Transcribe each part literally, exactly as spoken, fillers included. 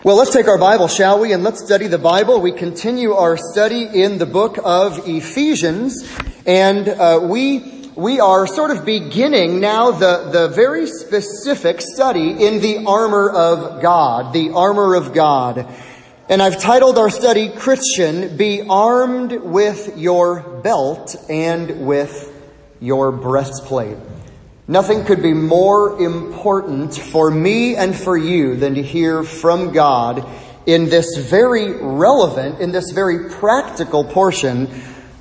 Well, let's take our Bible, shall we? And let's study the Bible. We continue our study in the book of Ephesians. And uh, we we are sort of beginning now the, the very specific study in the armor of God. The armor of God. And I've titled our study, Christian, Be Armed with Your Belt and with Your Breastplate. Nothing could be more important for me and for you than to hear from God in this very relevant, in this very practical portion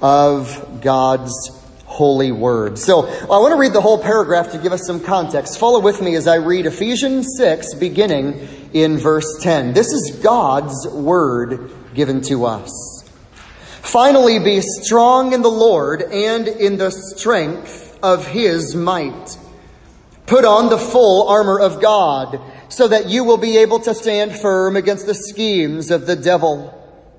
of God's holy word. So I want to read the whole paragraph to give us some context. Follow with me as I read Ephesians six, beginning in verse ten. This is God's word given to us. Finally, be strong in the Lord and in the strength of His might. Put on the full armor of God, so that you will be able to stand firm against the schemes of the devil.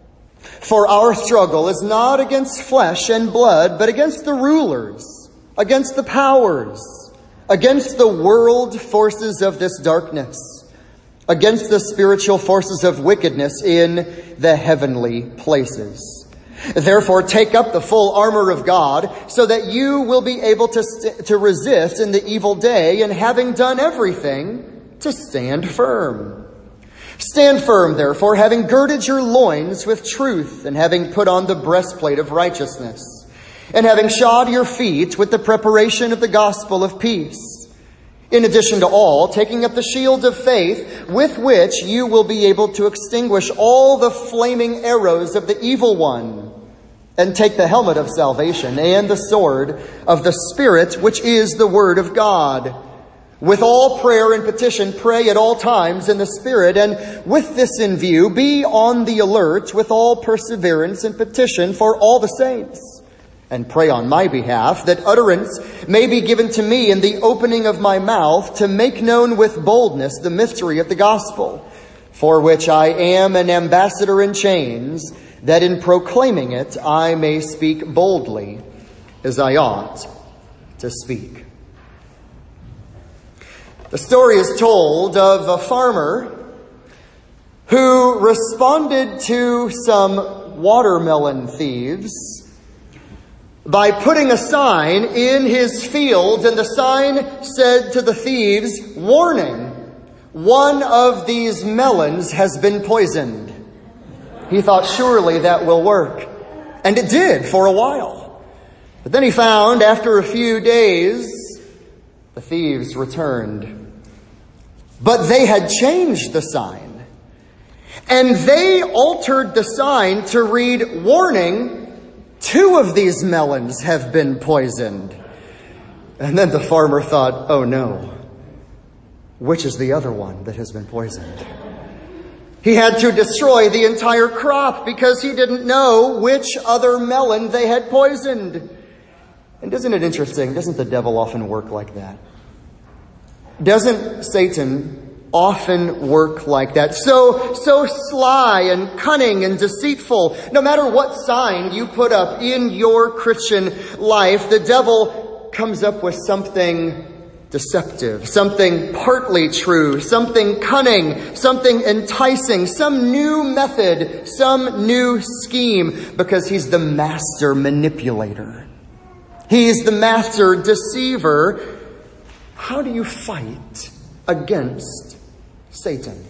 For our struggle is not against flesh and blood, but against the rulers, against the powers, against the world forces of this darkness, against the spiritual forces of wickedness in the heavenly places. Therefore, take up the full armor of God, so that you will be able to st- to resist in the evil day, and having done everything, to stand firm. Stand firm, therefore, having girded your loins with truth, and having put on the breastplate of righteousness, and having shod your feet with the preparation of the gospel of peace. In addition to all, taking up the shield of faith, with which you will be able to extinguish all the flaming arrows of the evil one, and take the helmet of salvation and the sword of the Spirit, which is the word of God. With all prayer and petition, pray at all times in the Spirit, and with this in view, be on the alert with all perseverance and petition for all the saints. And pray on my behalf, that utterance may be given to me in the opening of my mouth, to make known with boldness the mystery of the gospel, for which I am an ambassador in chains, that in proclaiming it I may speak boldly as I ought to speak. The story is told of a farmer who responded to some watermelon thieves by putting a sign in his field, and the sign said to the thieves, "Warning, one of these melons has been poisoned." He thought, surely that will work. And it did for a while. But then he found, after a few days, the thieves returned. But they had changed the sign. And they altered the sign to read, "Warning, two of these melons have been poisoned." And then the farmer thought, oh no, which is the other one that has been poisoned? He had to destroy the entire crop because he didn't know which other melon they had poisoned. And isn't it interesting? Doesn't the devil often work like that? Doesn't Satan often work like that? So, so sly and cunning and deceitful. No matter what sign you put up in your Christian life, the devil comes up with something deceptive, something partly true, something cunning, something enticing, some new method, some new scheme, because he's the master manipulator. He's the master deceiver. How do you fight against Satan?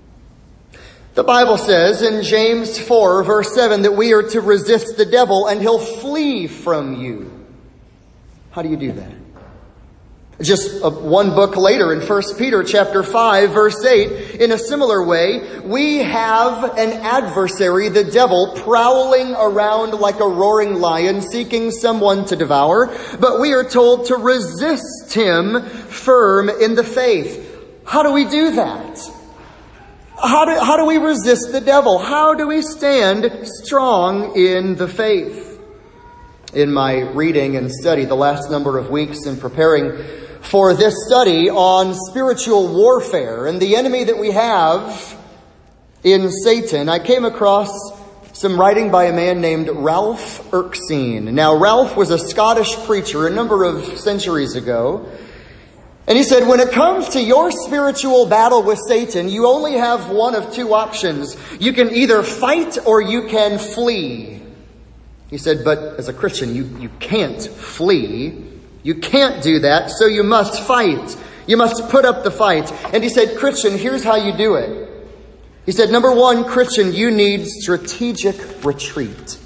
The Bible says in James four, verse seven, that we are to resist the devil and he'll flee from you. How do you do that? Just one book later, in First Peter chapter five, verse eight, in a similar way, we have an adversary, the devil, prowling around like a roaring lion, seeking someone to devour. But we are told to resist him firm in the faith. How do we do that? How do, how do we resist the devil? How do we stand strong in the faith? In my reading and study the last number of weeks in preparing for this study on spiritual warfare and the enemy that we have in Satan, I came across some writing by a man named Ralph Erskine. Now, Ralph was a Scottish preacher a number of centuries ago, And he said, when it comes to your spiritual battle with Satan, you only have one of two options. You can either fight or you can flee. He said, but as a Christian, you, you can't flee. You can't do that, so you must fight. You must put up the fight. And he said, Christian, here's how you do it. He said, number one, Christian, you need strategic retreat.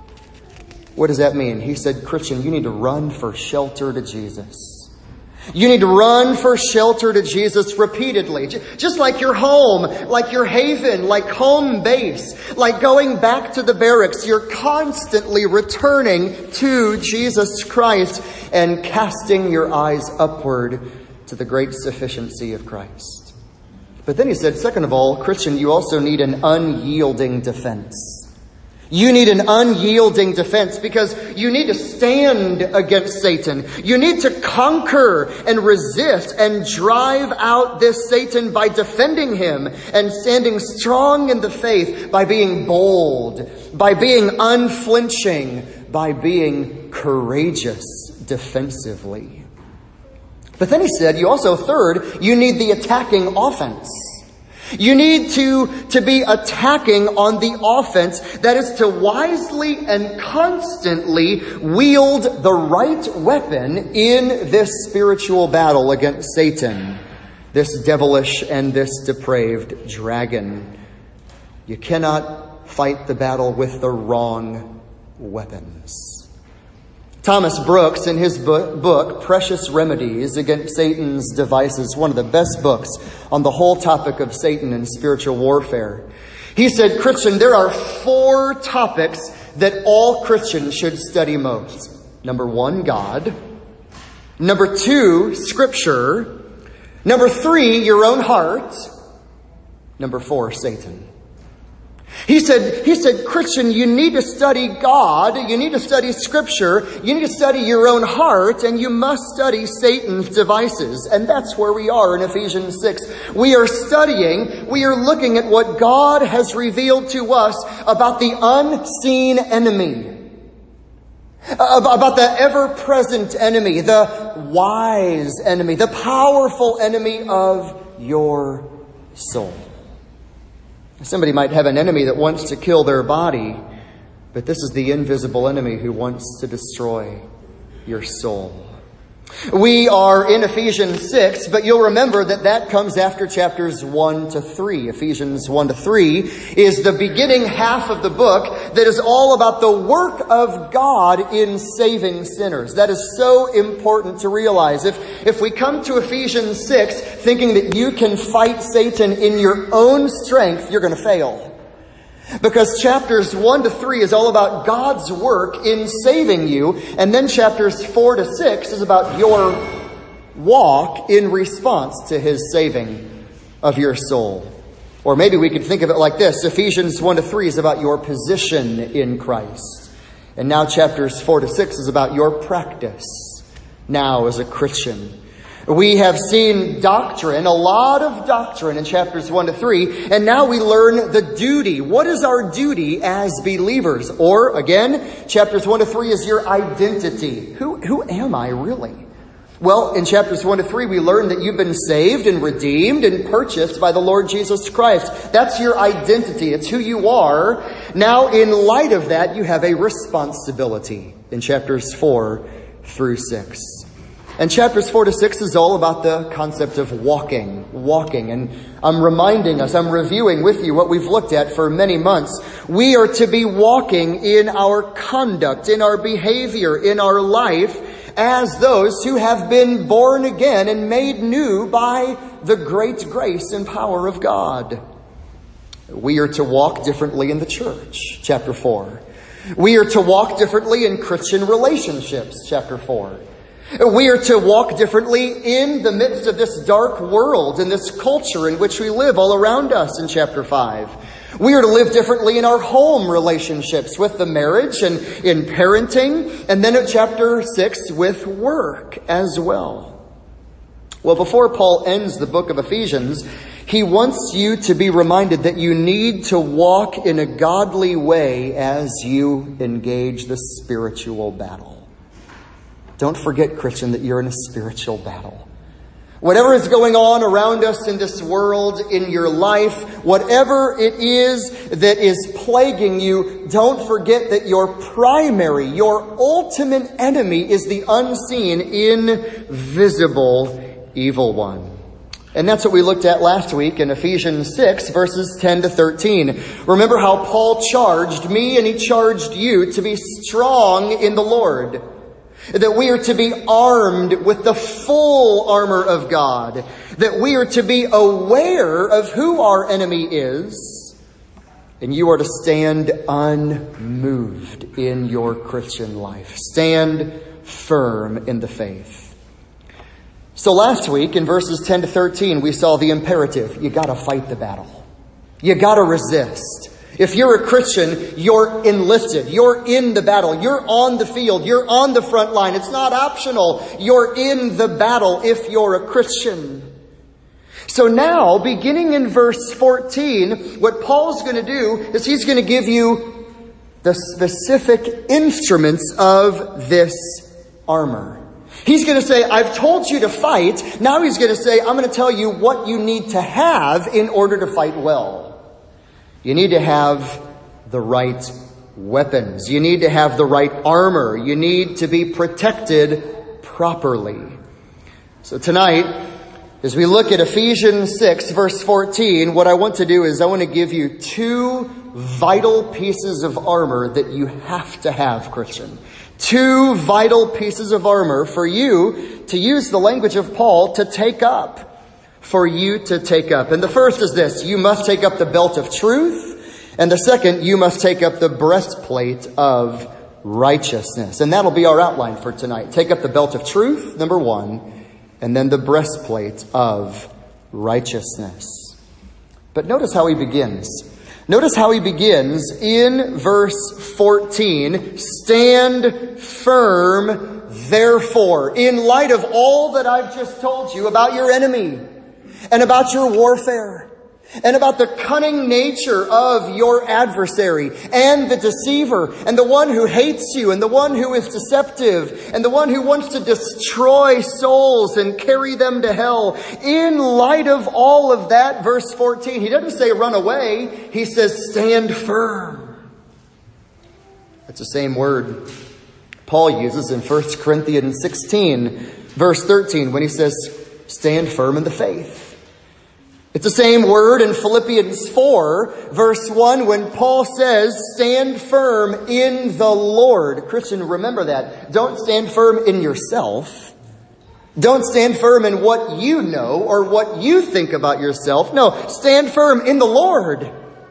What does that mean? He said, Christian, you need to run for shelter to Jesus. You need to run for shelter to Jesus repeatedly. Just like your home, like your haven, like home base, like going back to the barracks. You're constantly returning to Jesus Christ and casting your eyes upward to the great sufficiency of Christ. But then he said, second of all, Christian, you also need an unyielding defense. You need an unyielding defense because you need to stand against Satan. You need to conquer and resist and drive out this Satan by defending him and standing strong in the faith by being bold, by being unflinching, by being courageous defensively. But then he said, you also, third, you need the attacking offense. You need to, to be attacking on the offense. That is to wisely and constantly wield the right weapon in this spiritual battle against Satan, this devilish and this depraved dragon. You cannot fight the battle with the wrong weapons. Thomas Brooks, in his book, Precious Remedies Against Satan's Devices, one of the best books on the whole topic of Satan and spiritual warfare. He said, Christian, there are four topics that all Christians should study most. Number one, God. Number two, Scripture. Number three, your own heart. Number four, Satan. He said, he said, Christian, you need to study God, you need to study Scripture, you need to study your own heart, and you must study Satan's devices. And that's where we are in Ephesians six. We are studying, we are looking at what God has revealed to us about the unseen enemy, about the ever-present enemy, the wise enemy, the powerful enemy of your soul. Somebody might have an enemy that wants to kill their body, but this is the invisible enemy who wants to destroy your soul. We are in Ephesians six, but you'll remember that that comes after chapters one to three. Ephesians one to three is the beginning half of the book that is all about the work of God in saving sinners. That is so important to realize. If, if we come to Ephesians six thinking that you can fight Satan in your own strength, you're going to fail. Because chapters one to three is all about God's work in saving you. And then chapters four to six is about your walk in response to His saving of your soul. Or maybe we could think of it like this. Ephesians one to three is about your position in Christ. And now chapters four to six is about your practice now as a Christian. We have seen doctrine, a lot of doctrine in chapters one to three, and now we learn the duty. What is our duty as believers? Or, again, chapters one to three is your identity. Who, who am I really? Well, in chapters one to three, we learn that you've been saved and redeemed and purchased by the Lord Jesus Christ. That's your identity. It's who you are. Now, in light of that, you have a responsibility in chapters four through six. And chapters four to six is all about the concept of walking, walking. And I'm reminding us, I'm reviewing with you what we've looked at for many months. We are to be walking in our conduct, in our behavior, in our life as those who have been born again and made new by the great grace and power of God. We are to walk differently in the church, chapter four. We are to walk differently in Christian relationships, chapter four. We are to walk differently in the midst of this dark world and this culture in which we live all around us in chapter five. We are to live differently in our home relationships with the marriage and in parenting. And then at chapter six with work as well. Well, before Paul ends the book of Ephesians, he wants you to be reminded that you need to walk in a godly way as you engage the spiritual battle. Don't forget, Christian, that you're in a spiritual battle. Whatever is going on around us in this world, in your life, whatever it is that is plaguing you, don't forget that your primary, your ultimate enemy is the unseen, invisible evil one. And that's what we looked at last week in Ephesians six, verses ten to thirteen. Remember how Paul charged me and he charged you to be strong in the Lord. That we are to be armed with the full armor of God. That we are to be aware of who our enemy is. And you are to stand unmoved in your Christian life. Stand firm in the faith. So last week in verses ten to thirteen, we saw the imperative. You got to fight the battle. You got to resist. If you're a Christian, you're enlisted. You're in the battle. You're on the field. You're on the front line. It's not optional. You're in the battle if you're a Christian. So now, beginning in verse fourteen, what Paul's going to do is he's going to give you the specific instruments of this armor. He's going to say, I've told you to fight. Now he's going to say, I'm going to tell you what you need to have in order to fight well. You need to have the right weapons. You need to have the right armor. You need to be protected properly. So tonight, as we look at Ephesians six, verse fourteen, what I want to do is I want to give you two vital pieces of armor that you have to have, Christian. Two vital pieces of armor for you, to use the language of Paul, to take up. For you to take up. And the first is this: you must take up the belt of truth. And the second, you must take up the breastplate of righteousness. And that'll be our outline for tonight. Take up the belt of truth, number one, and then the breastplate of righteousness. But notice how he begins. Notice how he begins in verse fourteen. Stand firm, therefore, in light of all that I've just told you about your enemy. And about your warfare. And about the cunning nature of your adversary. And the deceiver. And the one who hates you. And the one who is deceptive. And the one who wants to destroy souls and carry them to hell. In light of all of that, verse fourteen, he doesn't say run away. He says stand firm. That's the same word Paul uses in First Corinthians sixteen, verse thirteen, when he says stand firm in the faith. It's the same word in Philippians four, verse one, when Paul says, stand firm in the Lord. Christian, remember that. Don't stand firm in yourself. Don't stand firm in what you know or what you think about yourself. No, stand firm in the Lord.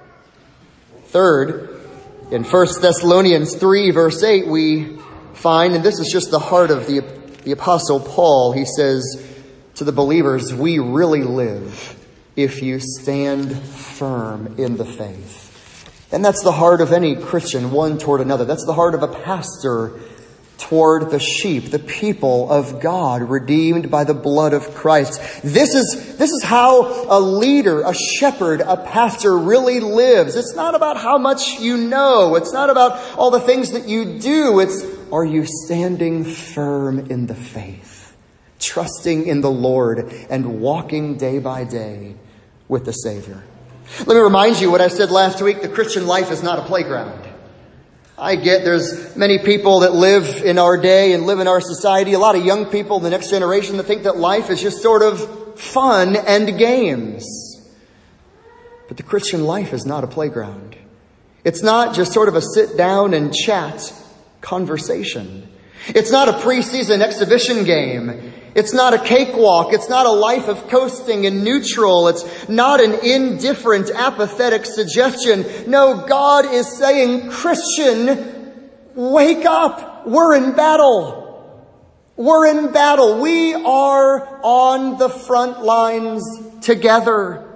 Third, in First Thessalonians three, verse eight, we find, and this is just the heart of the, the Apostle Paul, he says to the believers, we really live if you stand firm in the faith. And that's the heart of any Christian, one toward another. That's the heart of a pastor toward the sheep, the people of God, redeemed by the blood of Christ. This is, this is how a leader, a shepherd, a pastor really lives. It's not about how much you know. It's not about all the things that you do. It's, are you standing firm in the faith, trusting in the Lord and walking day by day with the Savior? Let me remind you what I said last week. The Christian life is not a playground. I get there's many people that live in our day and live in our society, a lot of young people, the next generation, that think that life is just sort of fun and games. But the Christian life is not a playground. It's not just sort of a sit down and chat conversation. It's not a preseason exhibition game. It's not a cakewalk. It's not a life of coasting and neutral. It's not an indifferent, apathetic suggestion. No, God is saying, Christian, wake up. We're in battle. We're in battle. We are on the front lines together.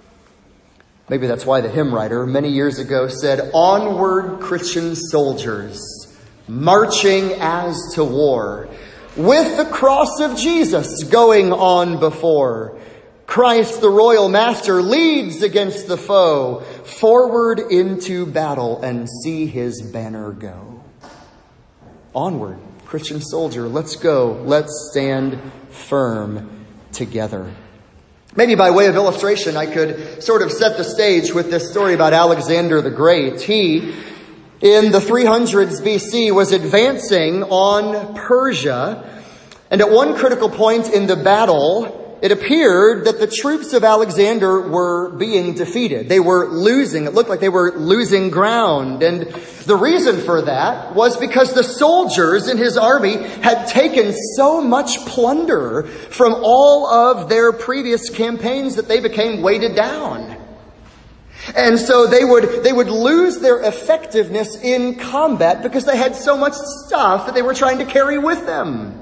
Maybe that's why the hymn writer many years ago said, onward, Christian soldiers, marching as to war, with the cross of Jesus going on before. Christ, the royal master, leads against the foe, forward into battle, and see his banner go. Onward, Christian soldier, let's go. Let's stand firm together. Maybe by way of illustration, I could sort of set the stage with this story about Alexander the Great. He, in the three hundreds B C, was advancing on Persia, and at one critical point in the battle, it appeared that the troops of Alexander were being defeated. They were losing. It looked like they were losing ground. And the reason for that was because the soldiers in his army had taken so much plunder from all of their previous campaigns that they became weighted down. And so they would, they would lose their effectiveness in combat because they had so much stuff that they were trying to carry with them.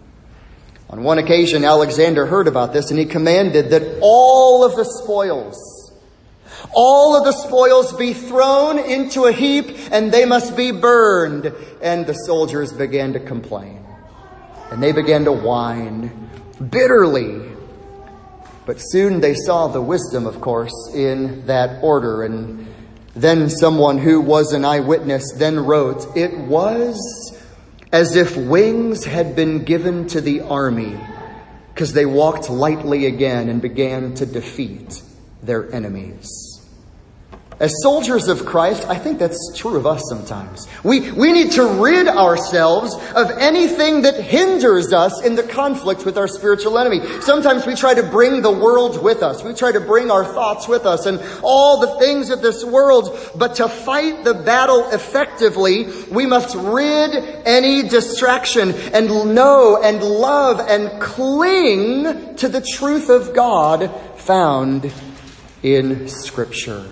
On one occasion, Alexander heard about this, and he commanded that all of the spoils, all of the spoils be thrown into a heap, and they must be burned. And the soldiers began to complain, and they began to whine bitterly. But soon they saw the wisdom, of course, in that order. And then someone who was an eyewitness then wrote, "It was as if wings had been given to the army, because they walked lightly again and began to defeat their enemies." As soldiers of Christ, I think that's true of us sometimes. We, we need to rid ourselves of anything that hinders us in the conflict with our spiritual enemy. Sometimes we try to bring the world with us. We try to bring our thoughts with us and all the things of this world. But to fight the battle effectively, we must rid any distraction and know and love and cling to the truth of God found in Scripture.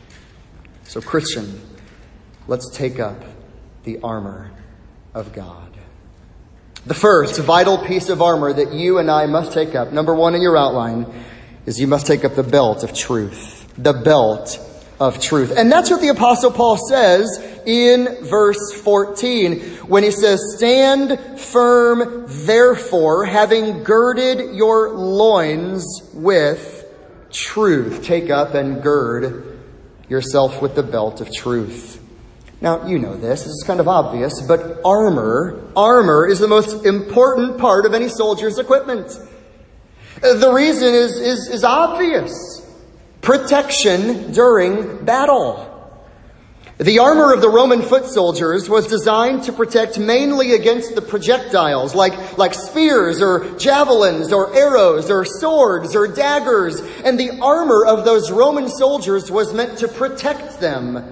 So Christian, let's take up the armor of God. The first vital piece of armor that you and I must take up, number one in your outline, is you must take up the belt of truth. The belt of truth. And that's what the Apostle Paul says in verse fourteen when he says, "Stand firm, therefore, having girded your loins with truth." Take up and gird yourself with the belt of truth. Now, you know this. This is kind of obvious, but armor, armor is the most important part of any soldier's equipment. The reason is, is, is obvious. Protection during battle. The armor of the Roman foot soldiers was designed to protect mainly against the projectiles, like, like spears or javelins or arrows or swords or daggers. And the armor of those Roman soldiers was meant to protect them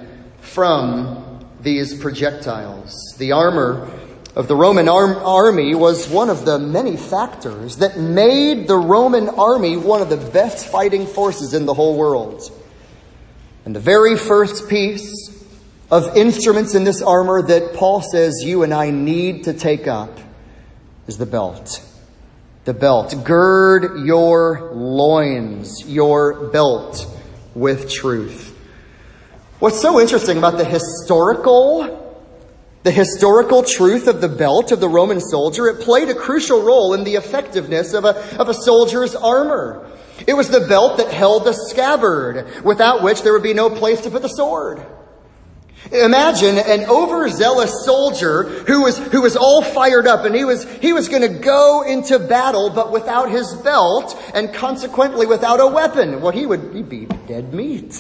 from these projectiles. The armor of the Roman arm, army was one of the many factors that made the Roman army one of the best fighting forces in the whole world. And the very first piece of instruments in this armor that Paul says you and I need to take up is the belt. The belt. Gird your loins, your belt with truth. What's so interesting about the historical, the historical truth of the belt of the Roman soldier, it played a crucial role in the effectiveness of a, of a soldier's armor. It was the belt that held the scabbard, without which there would be no place to put the sword. Imagine an overzealous soldier who was who was all fired up, and he was he was going to go into battle, but without his belt and consequently without a weapon. Well, he would he'd be dead meat.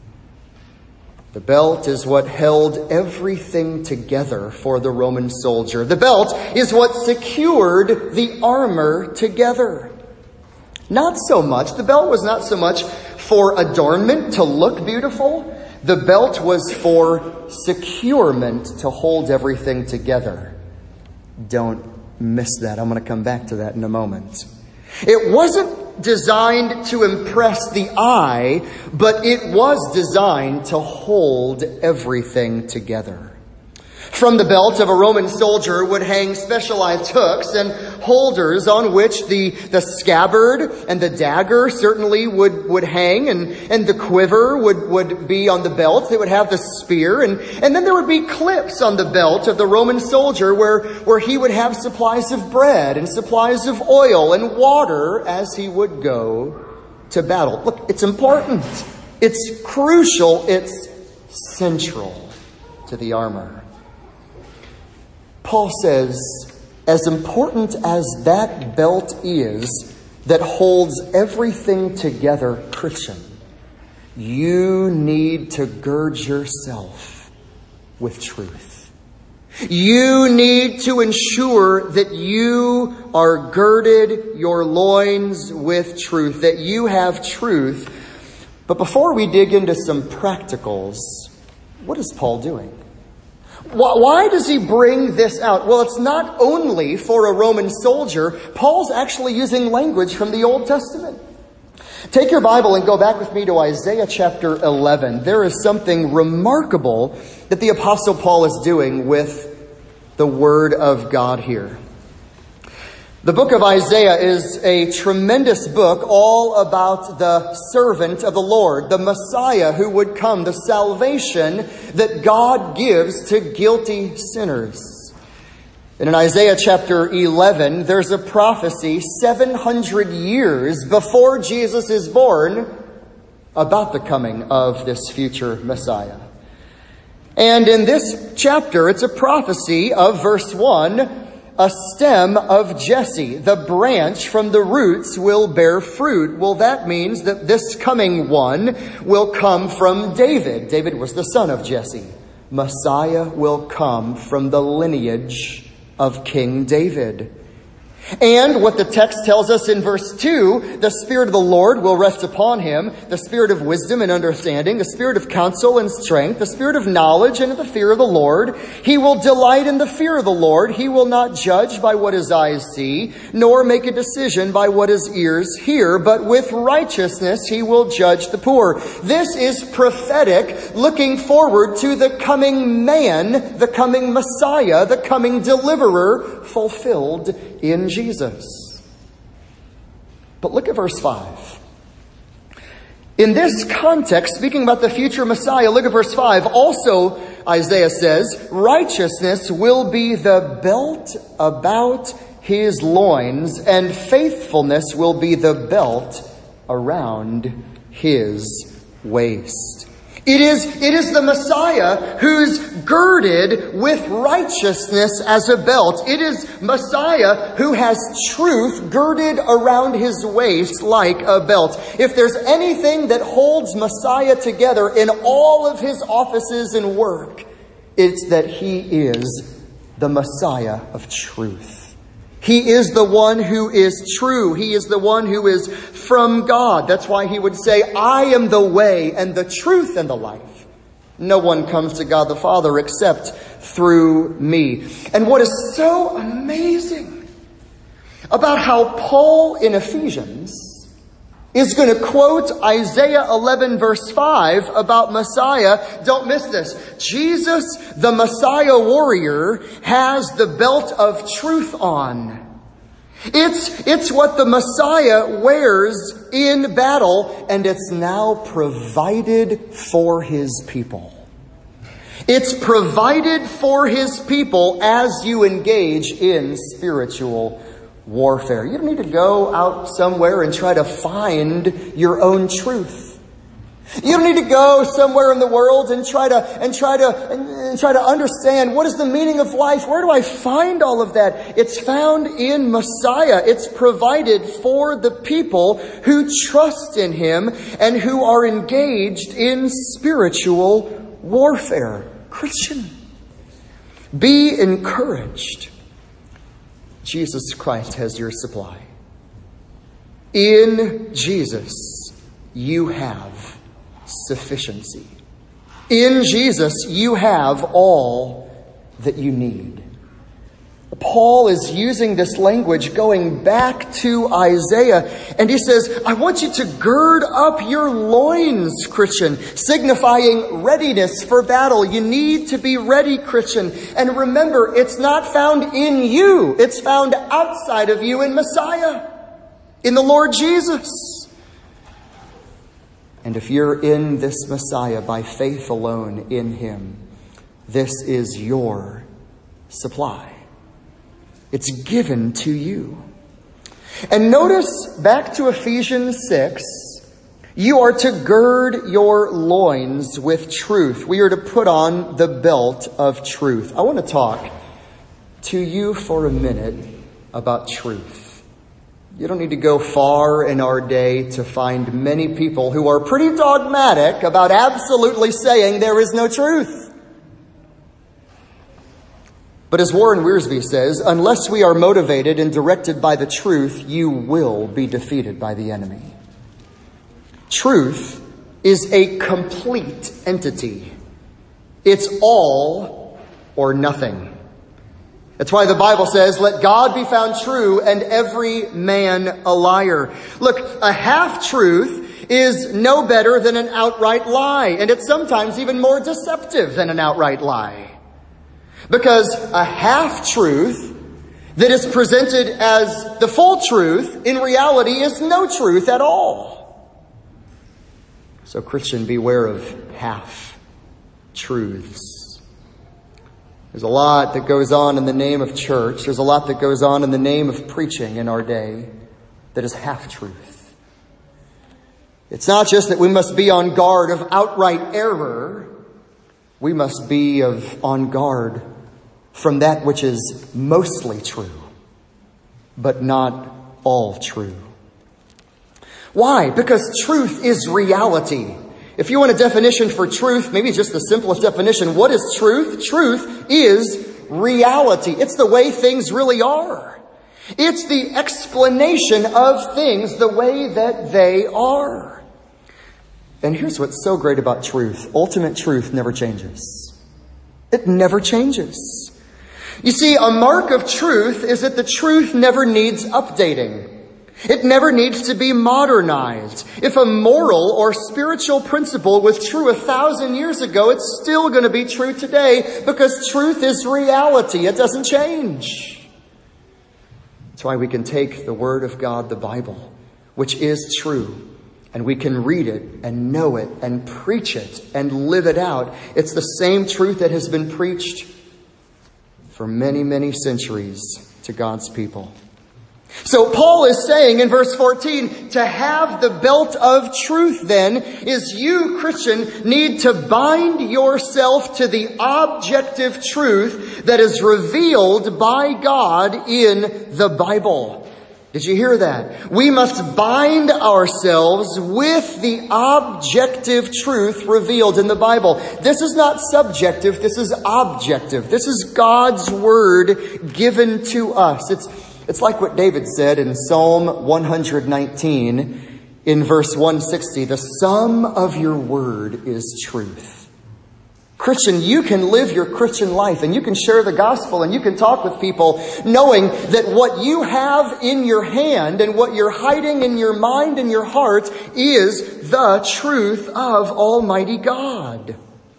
The belt is what held everything together for the Roman soldier. The belt is what secured the armor together. Not so much. The belt was not so much for adornment to look beautiful. The belt was for securement, to hold everything together. Don't miss that. I'm going to come back to that in a moment. It wasn't designed to impress the eye, but it was designed to hold everything together. From the belt of a Roman soldier would hang specialized hooks and holders on which the, the scabbard and the dagger certainly would, would hang, and, and the quiver would, would be on the belt. They would have the spear, and, and then there would be clips on the belt of the Roman soldier where, where he would have supplies of bread and supplies of oil and water as he would go to battle. Look, it's important. It's crucial. It's central to the armor. Paul says, as important as that belt is, that holds everything together, Christian, you need to gird yourself with truth. You need to ensure that you are girded your loins with truth, that you have truth. But before we dig into some practicals, what is Paul doing? Why does he bring this out? Well, it's not only for a Roman soldier. Paul's actually using language from the Old Testament. Take your Bible and go back with me to Isaiah chapter eleven. There is something remarkable that the Apostle Paul is doing with the Word of God here. The book of Isaiah is a tremendous book all about the servant of the Lord, the Messiah who would come, the salvation that God gives to guilty sinners. And in Isaiah chapter eleven, there's a prophecy seven hundred years before Jesus is born about the coming of this future Messiah. And in this chapter, it's a prophecy of verse one, a stem of Jesse, the branch from the roots will bear fruit. Well, that means that this coming one will come from David. David was the son of Jesse. Messiah will come from the lineage of King David. And what the text tells us in verse two, the Spirit of the Lord will rest upon him, the Spirit of wisdom and understanding, the Spirit of counsel and strength, the Spirit of knowledge and of the fear of the Lord. He will delight in the fear of the Lord. He will not judge by what his eyes see, nor make a decision by what his ears hear, but with righteousness he will judge the poor. This is prophetic, looking forward to the coming man, the coming Messiah, the coming deliverer, fulfilled in Jesus. But look at verse five. In this context, speaking about the future Messiah, look at verse five. Also, Isaiah says, righteousness will be the belt about his loins, and faithfulness will be the belt around his waist. It is, it is the Messiah who's girded with righteousness as a belt. It is Messiah who has truth girded around his waist like a belt. If there's anything that holds Messiah together in all of his offices and work, it's that he is the Messiah of truth. He is the one who is true. He is the one who is from God. That's why he would say, I am the way and the truth and the life. No one comes to God the Father except through me. And what is so amazing about how Paul in Ephesians is going to quote Isaiah eleven verse five about Messiah. Don't miss this. Jesus, the Messiah warrior, has the belt of truth on. It's, it's what the Messiah wears in battle, and it's now provided for his people. It's provided for his people as you engage in spiritual warfare. You don't need to go out somewhere and try to find your own truth. You don't need to go somewhere in the world and try to and try to and try to understand what is the meaning of life. Where do I find all of that? It's found in Messiah. It's provided for the people who trust in him and who are engaged in spiritual warfare. Christian, be encouraged. Jesus Christ has your supply. In Jesus, you have sufficiency. In Jesus, you have all that you need. Paul is using this language going back to Isaiah, and he says, I want you to gird up your loins, Christian, signifying readiness for battle. You need to be ready, Christian. And remember, it's not found in you. It's found outside of you in Messiah, in the Lord Jesus. And if you're in this Messiah by faith alone in him, this is your supply. It's given to you. And notice back to Ephesians six, you are to gird your loins with truth. We are to put on the belt of truth. I want to talk to you for a minute about truth. You don't need to go far in our day to find many people who are pretty dogmatic about absolutely saying there is no truth. But as Warren Wiersbe says, unless we are motivated and directed by the truth, you will be defeated by the enemy. Truth is a complete entity. It's all or nothing. That's why the Bible says, let God be found true and every man a liar. Look, a half-truth is no better than an outright lie, and it's sometimes even more deceptive than an outright lie. Because a half-truth that is presented as the full truth, in reality is no truth at all. So Christian, beware of half-truths. There's a lot that goes on in the name of church. There's a lot that goes on in the name of preaching in our day that is half-truth. It's not just that we must be on guard of outright error. We must be of on guard from that which is mostly true, but not all true. Why? Because truth is reality. If you want a definition for truth, maybe just the simplest definition, what is truth? Truth is reality. It's the way things really are. It's the explanation of things the way that they are. And here's what's so great about truth. Ultimate truth never changes. It never changes. You see, a mark of truth is that the truth never needs updating. It never needs to be modernized. If a moral or spiritual principle was true a thousand years ago, it's still going to be true today because truth is reality. It doesn't change. That's why we can take the Word of God, the Bible, which is true, and we can read it and know it and preach it and live it out. It's the same truth that has been preached for many, many centuries to God's people. So Paul is saying in verse fourteen, to have the belt of truth then is you, Christian, need to bind yourself to the objective truth that is revealed by God in the Bible. Did you hear that? We must bind ourselves with the objective truth revealed in the Bible. This is not subjective. This is objective. This is God's word given to us. It's, it's like what David said in Psalm one nineteen in verse one sixty. The sum of your word is truth. Christian, you can live your Christian life and you can share the gospel and you can talk with people knowing that what you have in your hand and what you're hiding in your mind and your heart is the truth of Almighty God.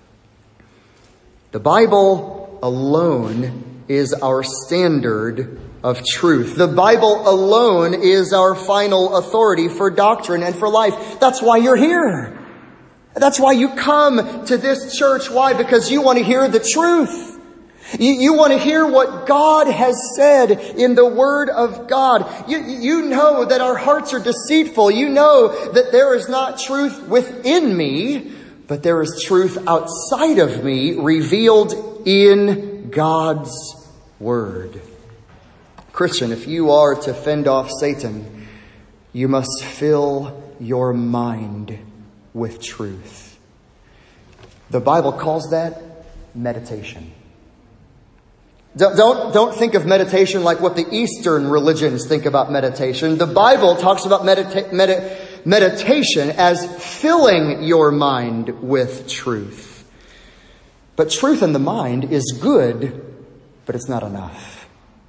The Bible alone is our standard of truth. The Bible alone is our final authority for doctrine and for life. That's why you're here. That's why you come to this church. Why? Because you want to hear the truth. You, you want to hear what God has said in the Word of God. You, you know that our hearts are deceitful. You know that there is not truth within me, but there is truth outside of me revealed in God's Word. Christian, if you are to fend off Satan, you must fill your mind with truth. The Bible calls that meditation. Don't, don't, don't think of meditation like what the Eastern religions think about meditation. The Bible talks about medita- med- meditation as filling your mind with truth. But truth in the mind is good, but it's not enough.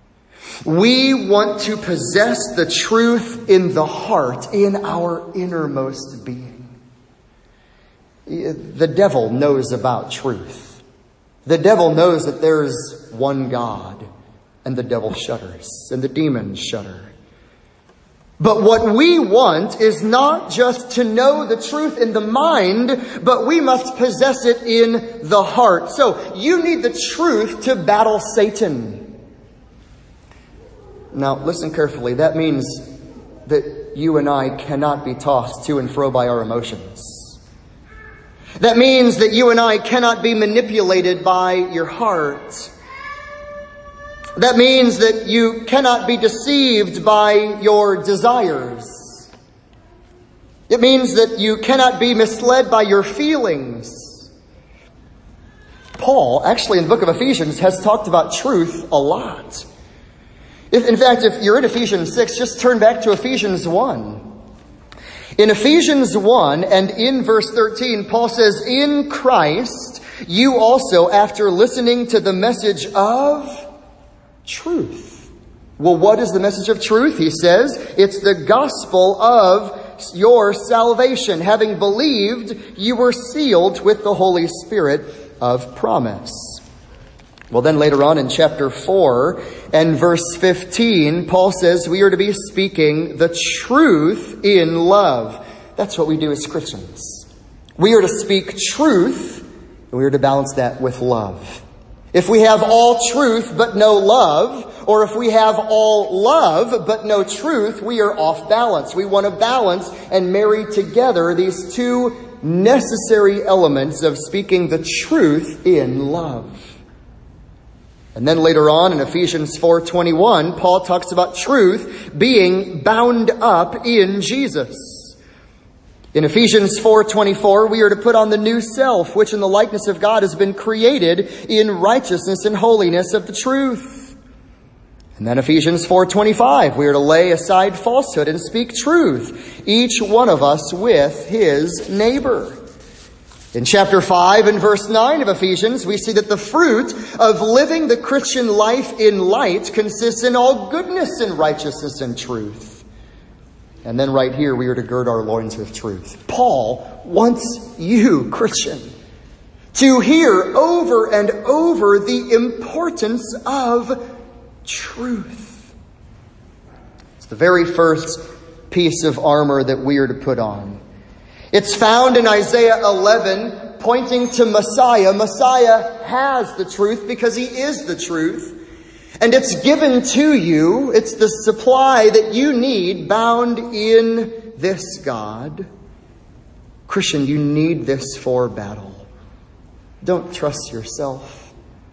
We want to possess the truth in the heart, in our innermost being. The devil knows about truth. The devil knows that there is one God, and the devil shudders, and the demons shudder. But what we want is not just to know the truth in the mind, but we must possess it in the heart. So you need the truth to battle Satan. Now, listen carefully. That means that you and I cannot be tossed to and fro by our emotions. That means that you and I cannot be manipulated by your heart. That means that you cannot be deceived by your desires. It means that you cannot be misled by your feelings. Paul, actually in the book of Ephesians, has talked about truth a lot. If, in fact, if you're in Ephesians six, just turn back to Ephesians one. In Ephesians one and in verse thirteen, Paul says, "In Christ, you also, after listening to the message of truth." Well, what is the message of truth? He says, it's the gospel of your salvation. Having believed, you were sealed with the Holy Spirit of promise. Well, then later on in chapter four and verse fifteen, Paul says we are to be speaking the truth in love. That's what we do as Christians. We are to speak truth, and we are to balance that with love. If we have all truth but no love, or if we have all love but no truth, we are off balance. We want to balance and marry together these two necessary elements of speaking the truth in love. And then later on in Ephesians four twenty-one, Paul talks about truth being bound up in Jesus. In Ephesians four twenty-four, we are to put on the new self, which in the likeness of God has been created in righteousness and holiness of the truth. And then Ephesians four twenty-five, we are to lay aside falsehood and speak truth, each one of us with his neighbor. In chapter five and verse nine of Ephesians, we see that the fruit of living the Christian life in light consists in all goodness and righteousness and truth. And then right here, we are to gird our loins with truth. Paul wants you, Christian, to hear over and over the importance of truth. It's the very first piece of armor that we are to put on. It's found in Isaiah eleven, pointing to Messiah. Messiah has the truth because he is the truth. And it's given to you. It's the supply that you need bound in this God. Christian, you need this for battle. Don't trust yourself.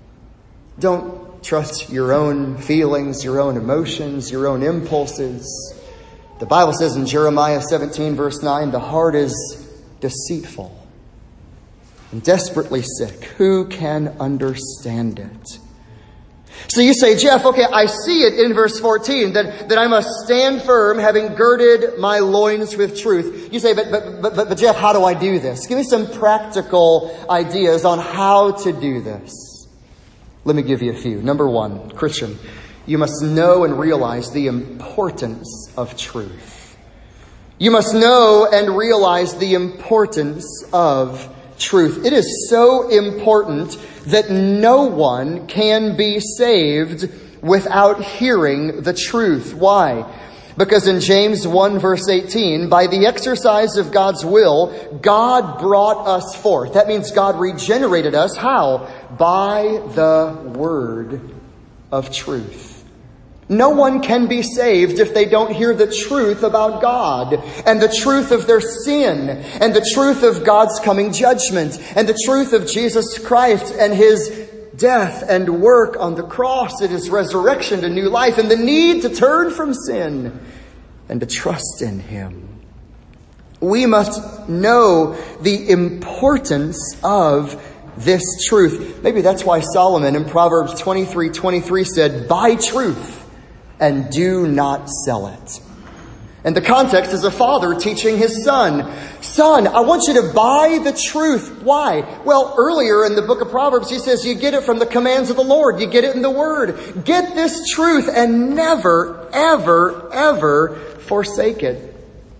Don't trust your own feelings, your own emotions, your own impulses. The Bible says in Jeremiah seventeen verse nine, the heart is deceitful and desperately sick. Who can understand it? So you say, Jeff, okay, I see it in verse fourteen that, that I must stand firm, having girded my loins with truth. You say, but, but, but, but, but Jeff, how do I do this? Give me some practical ideas on how to do this. Let me give you a few. Number one, Christian, you must know and realize the importance of truth. You must know and realize the importance of truth. It is so important that no one can be saved without hearing the truth. Why? Because in James one verse eighteen, by the exercise of God's will, God brought us forth. That means God regenerated us. How? By the word of truth. No one can be saved if they don't hear the truth about God and the truth of their sin and the truth of God's coming judgment and the truth of Jesus Christ and his death and work on the cross and his resurrection to new life and the need to turn from sin and to trust in him. We must know the importance of this truth. Maybe that's why Solomon in Proverbs twenty-three twenty-three said, "Buy truth and do not sell it." And the context is a father teaching his son. Son, I want you to buy the truth. Why? Well, earlier in the book of Proverbs, he says you get it from the commands of the Lord. You get it in the Word. Get this truth and never, ever, ever forsake it.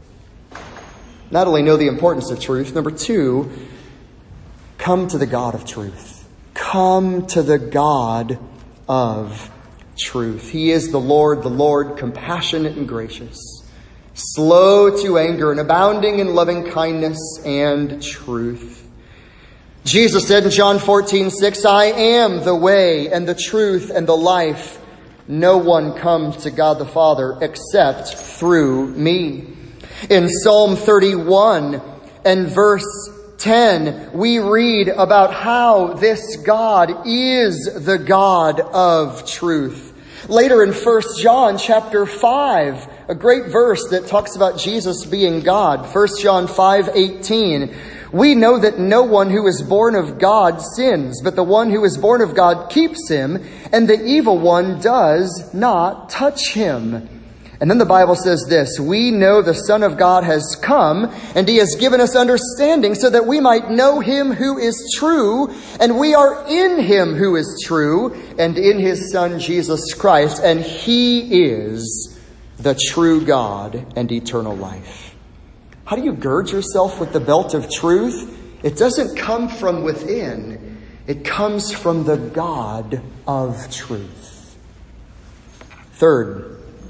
Not only know the importance of truth, number two, come to the God of truth. Come to the God of truth. He is the Lord, the Lord, compassionate and gracious, slow to anger and abounding in loving kindness and truth. Jesus said in John fourteen six, "I am the way and the truth and the life. No one comes to God the Father except through me." In Psalm thirty-one and verse ten, we read about how this God is the God of truth. Later in First John chapter five, a great verse that talks about Jesus being God. First John five eighteen. We know that no one who is born of God sins, but the one who is born of God keeps him, and the evil one does not touch him. And then the Bible says this, we know the Son of God has come, and he has given us understanding so that we might know him who is true, and we are in him who is true, and in his Son Jesus Christ, and he is the true God and eternal life. How do you gird yourself with the belt of truth? It doesn't come from within. It comes from the God of truth. Third,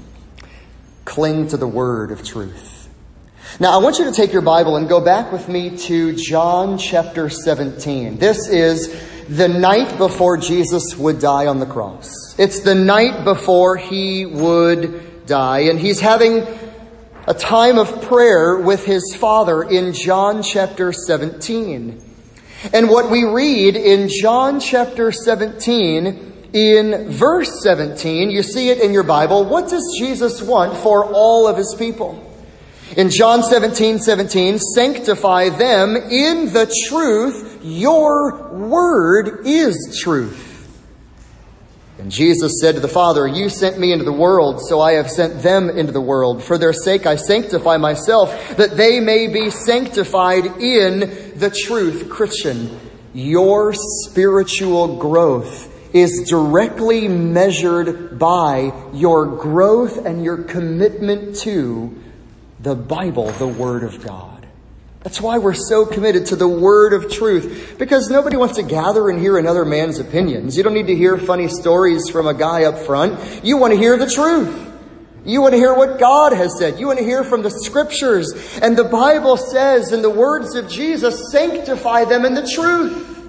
cling to the word of truth. Now, I want you to take your Bible and go back with me to John chapter seventeen. This is the night before Jesus would die on the cross. It's the night before he would die, and he's having a time of prayer with his Father in John chapter seventeen. And what we read in John chapter seventeen, in verse seventeen, you see it in your Bible. What does Jesus want for all of his people? In John seventeen seventeen, sanctify them in the truth. Your word is truth. And Jesus said to the Father, you sent me into the world, so I have sent them into the world. For their sake I sanctify myself, that they may be sanctified in the truth. Christian, your spiritual growth is directly measured by your growth and your commitment to the Bible, the Word of God. That's why we're so committed to the word of truth, because nobody wants to gather and hear another man's opinions. You don't need to hear funny stories from a guy up front. You want to hear the truth. You want to hear what God has said. You want to hear from the scriptures. And the Bible says in the words of Jesus, sanctify them in the truth.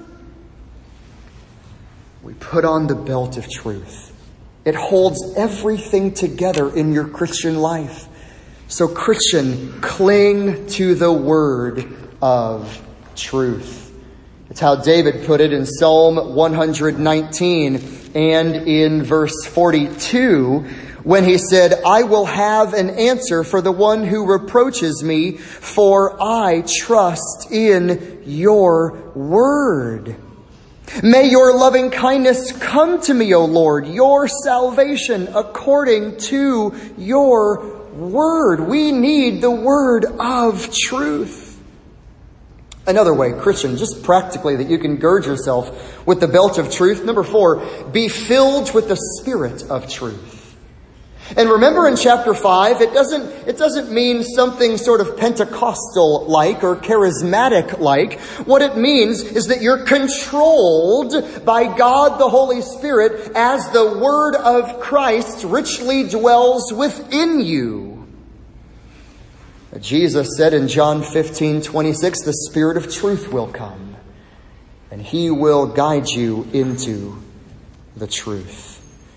We put on the belt of truth. It holds everything together in your Christian life. So Christian, cling to the word of truth. It's how David put it in Psalm one nineteen and in verse forty-two, when he said, I will have an answer for the one who reproaches me, for I trust in your word. May your loving kindness come to me, O Lord, your salvation according to your word. We need the word of truth. Another way, Christian, just practically that you can gird yourself with the belt of truth. Number four, be filled with the Spirit of truth. And remember in chapter five, it doesn't, it doesn't mean something sort of Pentecostal-like or charismatic-like. What it means is that you're controlled by God the Holy Spirit as the Word of Christ richly dwells within you. Jesus said in John fifteen twenty-six, the Spirit of truth will come, and He will guide you into the truth.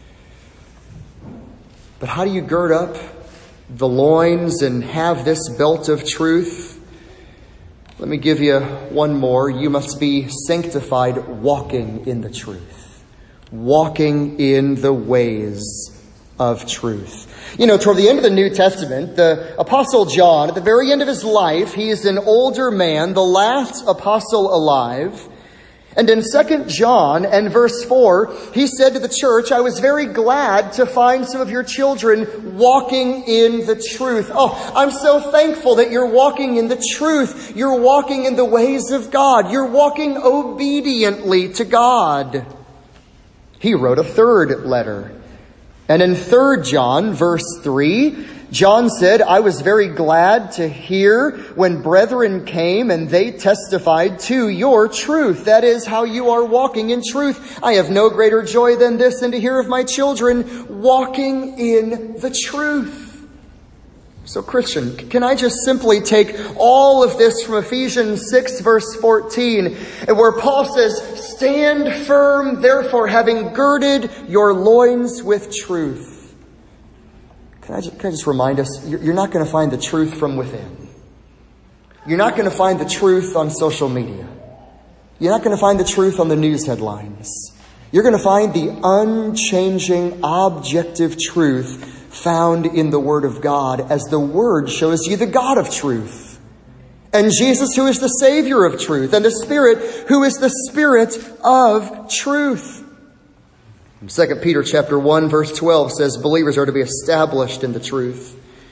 But how do you gird up the loins and have this belt of truth? Let me give you one more. You must be sanctified walking in the truth. Walking in the ways of truth. You know, toward the end of the New Testament, the Apostle John, at the very end of his life, he is an older man, the last apostle alive. And in Second John and verse four, he said to the church, I was very glad to find some of your children walking in the truth. Oh, I'm so thankful that you're walking in the truth. You're walking in the ways of God. You're walking obediently to God. He wrote a third letter. And in Third John, verse three, John said, I was very glad to hear when brethren came and they testified to your truth. That is how you are walking in truth. I have no greater joy than this, than to hear of my children walking in the truth. So Christian, can I just simply take all of this from Ephesians six verse fourteen, where Paul says, stand firm, therefore, having girded your loins with truth. Can I, just, can I just remind us, you're not going to find the truth from within. You're not going to find the truth on social media. You're not going to find the truth on the news headlines. You're going to find the unchanging, objective truth found in the Word of God, as the Word shows you the God of truth, and Jesus, who is the Savior of truth, and the Spirit, who is the Spirit of truth. Second Peter chapter one, verse twelve says believers are to be established in the truth.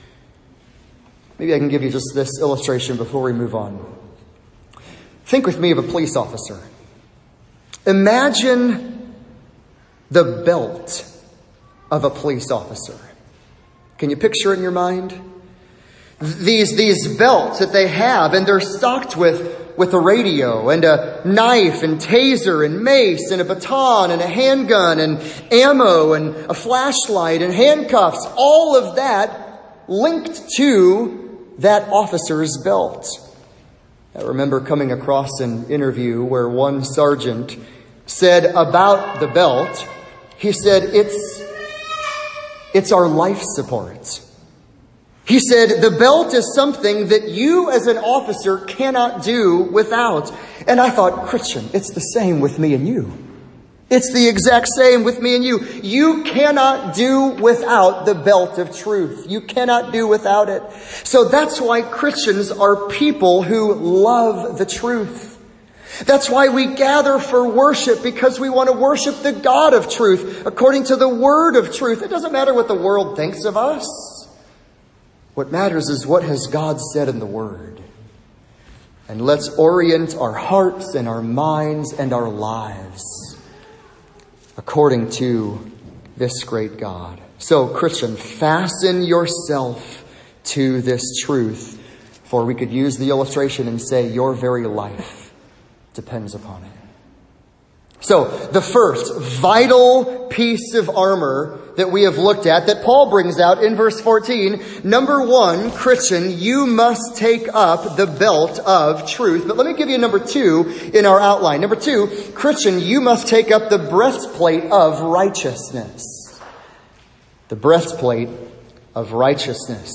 Maybe I can give you just this illustration before we move on. Think with me of a police officer. Imagine the belt of a police officer. Can you picture it in your mind? These, these belts that they have, and they're stocked with, with a radio and a knife and taser and mace and a baton and a handgun and ammo and a flashlight and handcuffs. All of that linked to that officer's belt. I remember coming across an interview where one sergeant said about the belt, he said, it's, it's our life support. He said, the belt is something that you as an officer cannot do without. And I thought, Christian, it's the same with me and you. It's the exact same with me and you. You cannot do without the belt of truth. You cannot do without it. So that's why Christians are people who love the truth. That's why we gather for worship, because we want to worship the God of truth according to the Word of truth. It doesn't matter what the world thinks of us. What matters is what has God said in the Word. And let's orient our hearts and our minds and our lives according to this great God. So, Christian, fasten yourself to this truth, for we could use the illustration and say your very life depends upon it. So, the first vital piece of armor that we have looked at, that Paul brings out in verse fourteen, number one, Christian, you must take up the belt of truth. But let me give you number two in our outline. Number two, Christian, you must take up the breastplate of righteousness. The breastplate of righteousness.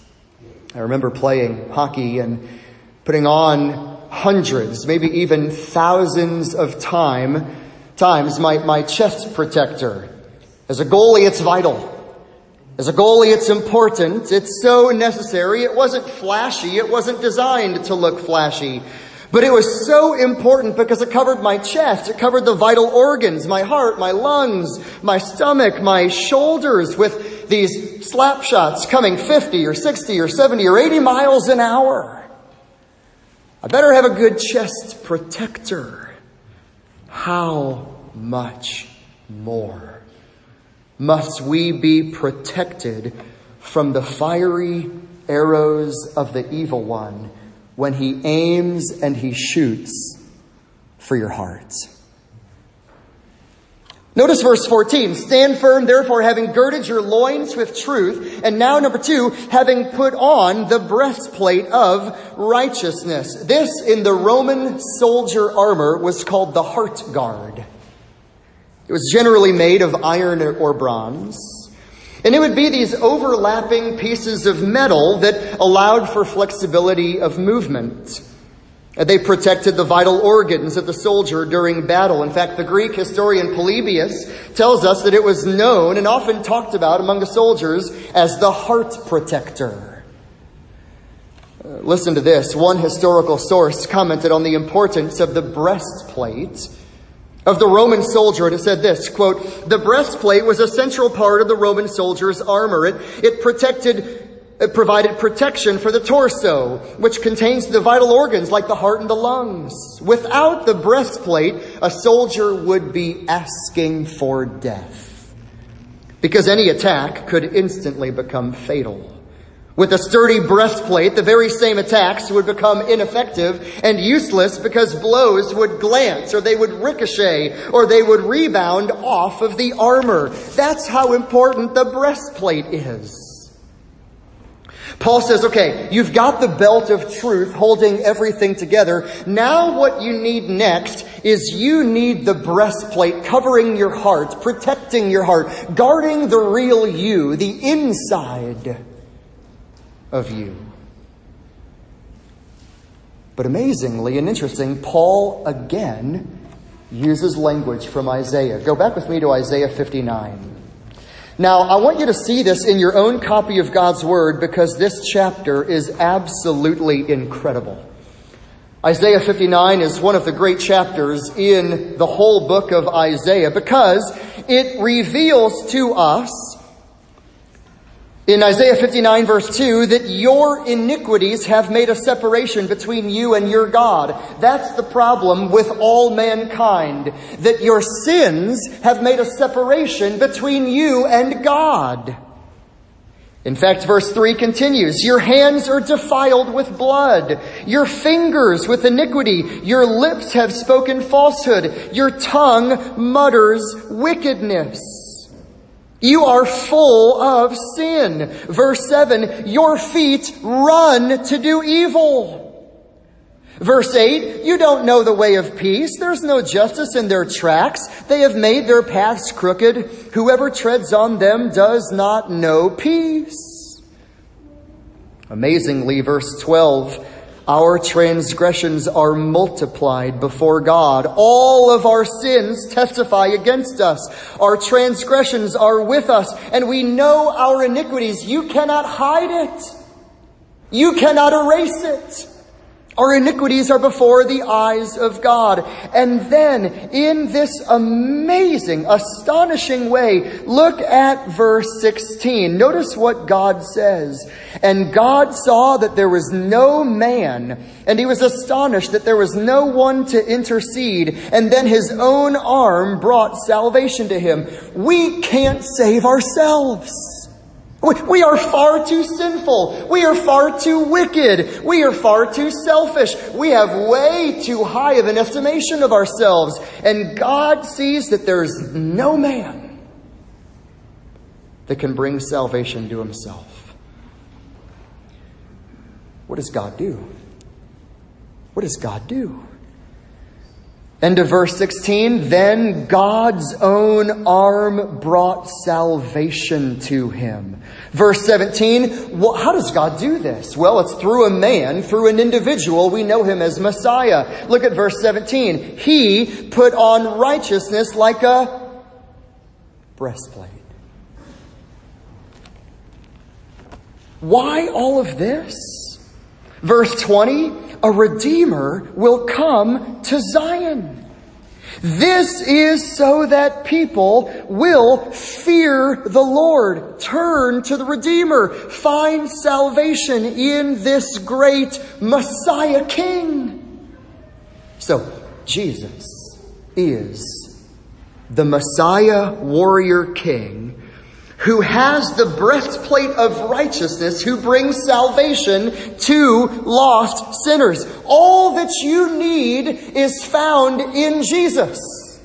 I remember playing hockey and putting on hundreds, maybe even thousands of time, times my, my chest protector. As a goalie, it's vital. As a goalie, it's important. It's so necessary. It wasn't flashy. It wasn't designed to look flashy. But it was so important because it covered my chest. It covered the vital organs, my heart, my lungs, my stomach, my shoulders, with these slap shots coming fifty or sixty or seventy or eighty miles an hour. I better have a good chest protector. How much more must we be protected from the fiery arrows of the evil one when he aims and he shoots for your heart? Notice verse fourteen. Stand firm, therefore, having girded your loins with truth. And now, number two, having put on the breastplate of righteousness. This, in the Roman soldier armor, was called the heart guard. It was generally made of iron or bronze. And it would be these overlapping pieces of metal that allowed for flexibility of movement. They protected the vital organs of the soldier during battle. In fact, the Greek historian Polybius tells us that it was known and often talked about among the soldiers as the heart protector. Uh, listen to this. One historical source commented on the importance of the breastplate of the Roman soldier, and it said this, quote, "The breastplate was a central part of the Roman soldier's armor. It, it protected It provided protection for the torso, which contains the vital organs like the heart and the lungs. Without the breastplate, a soldier would be asking for death, because any attack could instantly become fatal. With a sturdy breastplate, the very same attacks would become ineffective and useless because blows would glance, or they would ricochet, or they would rebound off of the armor. That's how important the breastplate is. Paul says, okay, you've got the belt of truth holding everything together. Now what you need next is you need the breastplate covering your heart, protecting your heart, guarding the real you, the inside of you. But amazingly and interesting, Paul again uses language from Isaiah. Go back with me to Isaiah fifty-nine. Now, I want you to see this in your own copy of God's Word because this chapter is absolutely incredible. Isaiah fifty-nine is one of the great chapters in the whole book of Isaiah because it reveals to us in Isaiah fifty-nine verse two that your iniquities have made a separation between you and your God. That's the problem with all mankind, that your sins have made a separation between you and God. In fact, verse three continues, your hands are defiled with blood, your fingers with iniquity, your lips have spoken falsehood, your tongue mutters wickedness. You are full of sin. Verse seven, your feet run to do evil. Verse eight, you don't know the way of peace. There's no justice in their tracks. They have made their paths crooked. Whoever treads on them does not know peace. Amazingly, verse twelve, our transgressions are multiplied before God. All of our sins testify against us. Our transgressions are with us, and we know our iniquities. You cannot hide it. You cannot erase it. Our iniquities are before the eyes of God. And then, in this amazing, astonishing way, look at verse sixteen. Notice what God says. And God saw that there was no man, and he was astonished that there was no one to intercede. And then his own arm brought salvation to him. We can't save ourselves. We are far too sinful. We are far too wicked. We are far too selfish. We have way too high of an estimation of ourselves. And God sees that there's no man that can bring salvation to himself. What does God do? What does God do? End of verse sixteen, then God's own arm brought salvation to him. Verse seventeen, well, how does God do this? Well, it's through a man, through an individual. We know him as Messiah. Look at verse seventeen. He put on righteousness like a breastplate. Why all of this? Verse twenty, a Redeemer will come to Zion. This is so that people will fear the Lord, turn to the Redeemer, find salvation in this great Messiah King. So, Jesus is the Messiah warrior King who has the breastplate of righteousness, who brings salvation to lost sinners. All that you need is found in Jesus.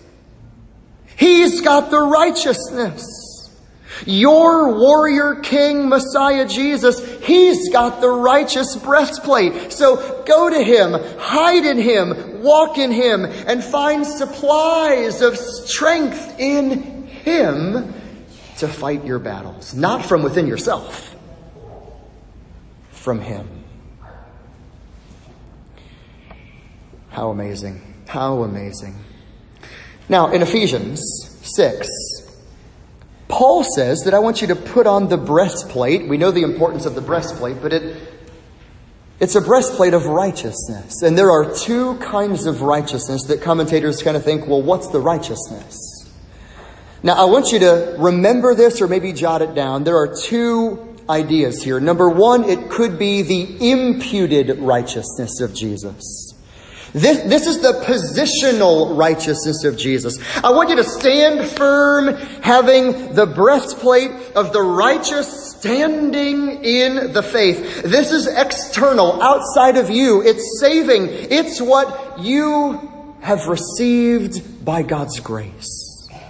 He's got the righteousness. Your warrior king, Messiah Jesus, he's got the righteous breastplate. So go to him, hide in him, walk in him, and find supplies of strength in him to fight your battles. Not from within yourself, from him. How amazing. How amazing. Now, in Ephesians six, Paul says that I want you to put on the breastplate. We know the importance of the breastplate, but it it's a breastplate of righteousness. And there are two kinds of righteousness that commentators kind of think, well, what's the righteousness? Now, I want you to remember this or maybe jot it down. There are two ideas here. Number one, it could be the imputed righteousness of Jesus. This, this is the positional righteousness of Jesus. I want you to stand firm, having the breastplate of the righteous standing in the faith. This is external, outside of you. It's saving. It's what you have received by God's grace.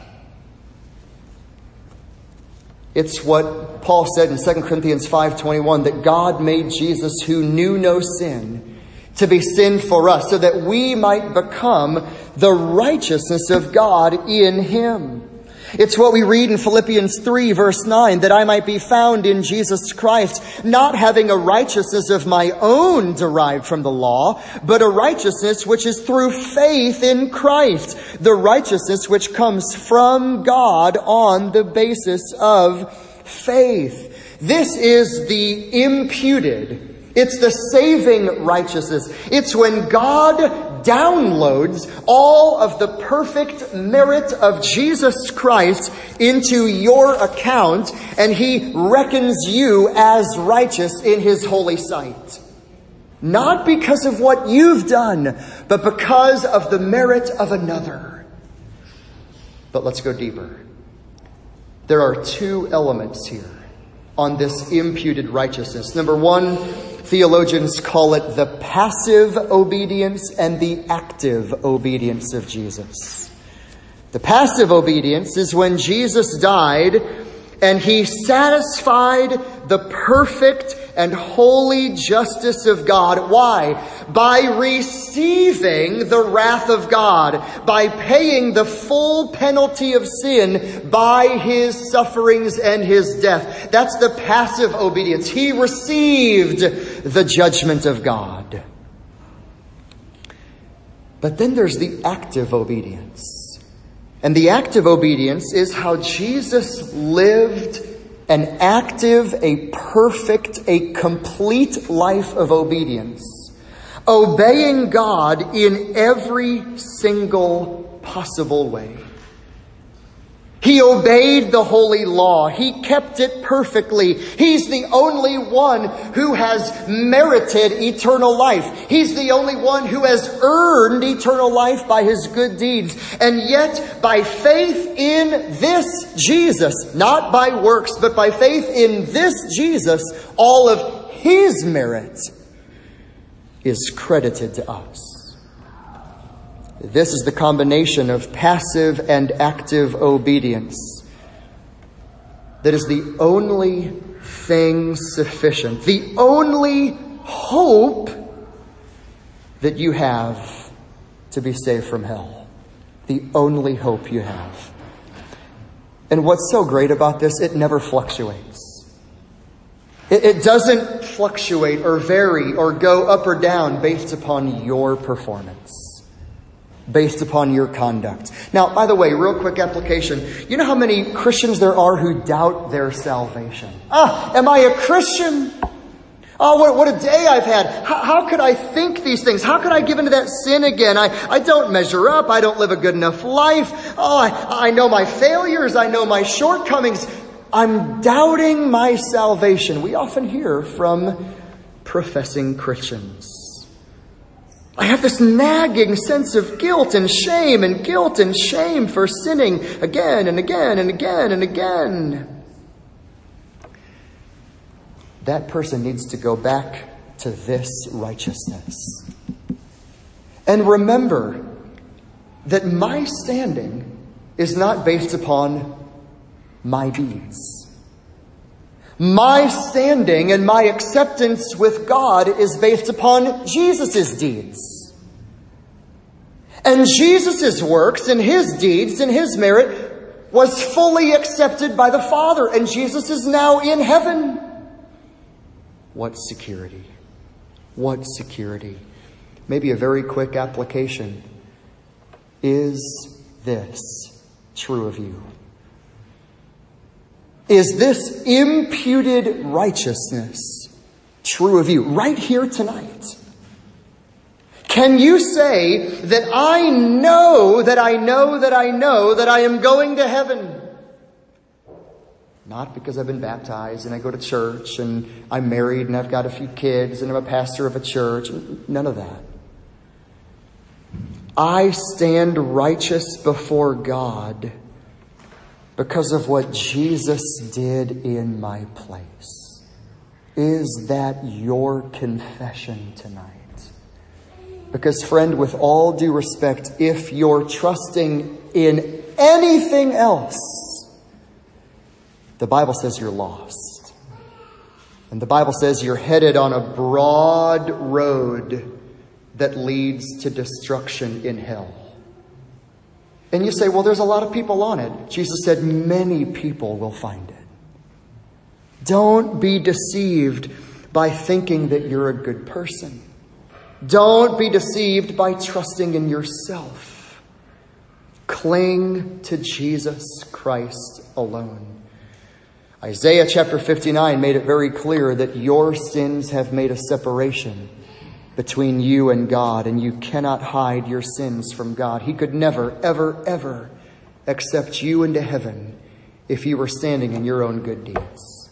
It's what Paul said in Second Corinthians five twenty-one, that God made Jesus, who knew no sin, to be sin for us, so that we might become the righteousness of God in him. It's what we read in Philippians three, verse nine, that I might be found in Jesus Christ, not having a righteousness of my own derived from the law, but a righteousness which is through faith in Christ, the righteousness which comes from God on the basis of faith. This is the imputed. It's the saving righteousness. It's when God downloads all of the perfect merit of Jesus Christ into your account, and He reckons you as righteous in His holy sight. Not because of what you've done, but because of the merit of another. But let's go deeper. There are two elements here on this imputed righteousness. Number one, theologians call it the passive obedience and the active obedience of Jesus. The passive obedience is when Jesus died and He satisfied the perfect and holy justice of God. Why? By receiving the wrath of God, by paying the full penalty of sin by His sufferings and His death. That's the passive obedience. He received the judgment of God. But then there's the active obedience. And the active obedience is how Jesus lived an active, a perfect, a complete life of obedience, obeying God in every single possible way. He obeyed the holy law. He kept it perfectly. He's the only one who has merited eternal life. He's the only one who has earned eternal life by His good deeds. And yet, by faith in this Jesus, not by works, but by faith in this Jesus, all of His merit is credited to us. This is the combination of passive and active obedience that is the only thing sufficient, the only hope that you have to be saved from hell. The only hope you have. And what's so great about this, it never fluctuates. It, it doesn't fluctuate or vary or go up or down based upon your performance. Based upon your conduct. Now, by the way, real quick application. You know how many Christians there are who doubt their salvation? Ah, am I a Christian? Oh, what, what a day I've had. How, how could I think these things? How could I give into that sin again? I, I don't measure up. I don't live a good enough life. Oh, I, I know my failures. I know my shortcomings. I'm doubting my salvation. We often hear from professing Christians. I have this nagging sense of guilt and shame and guilt and shame for sinning again and again and again and again. That person needs to go back to this righteousness. And remember that my standing is not based upon my deeds. My standing and my acceptance with God is based upon Jesus' deeds. And Jesus' works and His deeds and His merit was fully accepted by the Father. And Jesus is now in heaven. What security? What security? Maybe a very quick application. Is this true of you? Is this imputed righteousness true of you right here tonight? Can you say that I know that I know that I know that I am going to heaven? Not because I've been baptized and I go to church and I'm married and I've got a few kids and I'm a pastor of a church. None of that. I stand righteous before God because of what Jesus did in my place. Is that your confession tonight? Because, friend, with all due respect, if you're trusting in anything else, the Bible says you're lost. And the Bible says you're headed on a broad road that leads to destruction in hell. And you say, well, there's a lot of people on it. Jesus said, many people will find it. Don't be deceived by thinking that you're a good person. Don't be deceived by trusting in yourself. Cling to Jesus Christ alone. Isaiah chapter fifty-nine made it very clear that your sins have made a separation between you and God, and you cannot hide your sins from God. He could never, ever, ever accept you into heaven if you were standing in your own good deeds.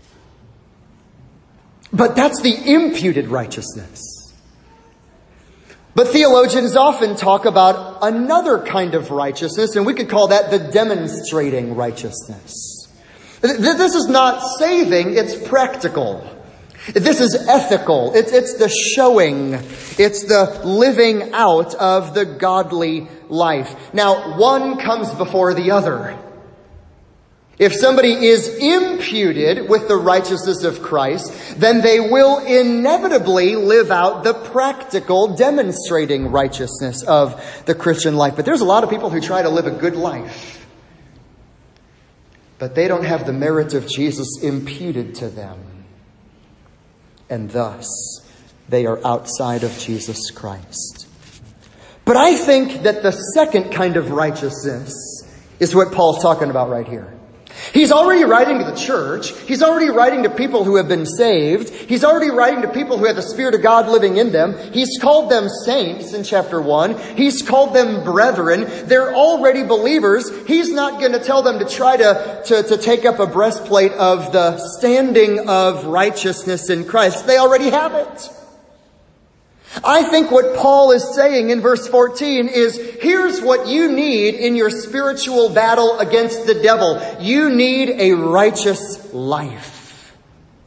But that's the imputed righteousness. But theologians often talk about another kind of righteousness, and we could call that the demonstrating righteousness. This is not saving, it's practical. This is ethical. It's, it's the showing. It's the living out of the godly life. Now, one comes before the other. If somebody is imputed with the righteousness of Christ, then they will inevitably live out the practical demonstrating righteousness of the Christian life. But there's a lot of people who try to live a good life, but they don't have the merit of Jesus imputed to them. And thus, they are outside of Jesus Christ. But I think that the second kind of righteousness is what Paul's talking about right here. He's already writing to the church. He's already writing to people who have been saved. He's already writing to people who have the Spirit of God living in them. He's called them saints in chapter one. He's called them brethren. They're already believers. He's not going to tell them to try to, to, to take up a breastplate of the standing of righteousness in Christ. They already have it. I think what Paul is saying in verse fourteen is, here's what you need in your spiritual battle against the devil. You need a righteous life.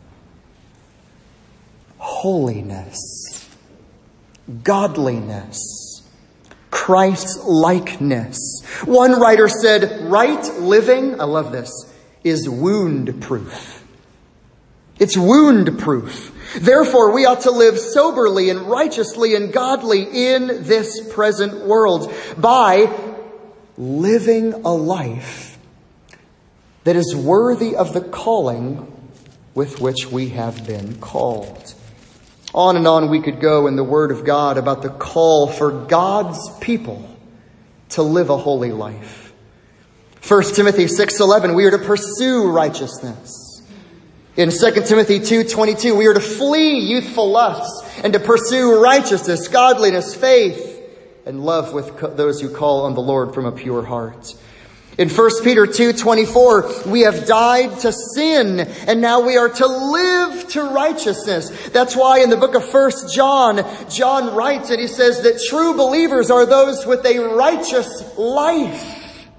Holiness. Godliness. Christ-likeness. One writer said, right living, I love this, is wound-proof. It's wound-proof. Therefore, we ought to live soberly and righteously and godly in this present world by living a life that is worthy of the calling with which we have been called. On and on we could go in the Word of God about the call for God's people to live a holy life. First Timothy six eleven, we are to pursue righteousness. In Second Timothy two twenty-two, we are to flee youthful lusts and to pursue righteousness, godliness, faith, and love with co- those who call on the Lord from a pure heart. In First Peter two twenty-four, we have died to sin, and now we are to live to righteousness. That's why in the book of First John, John writes and he says that true believers are those with a righteous life.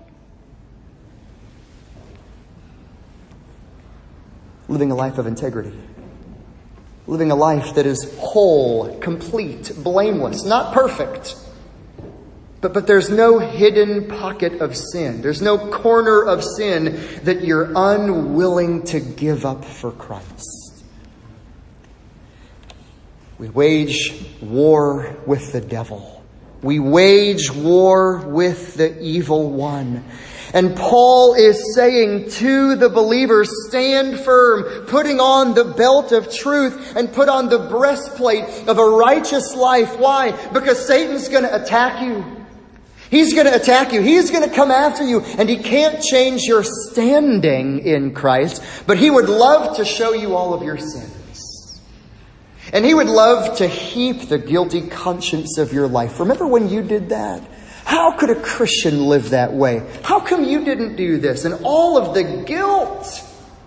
Living a life of integrity. Living a life that is whole, complete, blameless, not perfect. But, but there's no hidden pocket of sin. There's no corner of sin that you're unwilling to give up for Christ. We wage war with the devil. We wage war with the evil one. And Paul is saying to the believers, stand firm, putting on the belt of truth and put on the breastplate of a righteous life. Why? Because Satan's going to attack you. He's going to attack you. He's going to come after you. And he can't change your standing in Christ, but he would love to show you all of your sins. And he would love to heap the guilty conscience of your life. Remember when you did that? How could a Christian live that way? How come you didn't do this? And all of the guilt.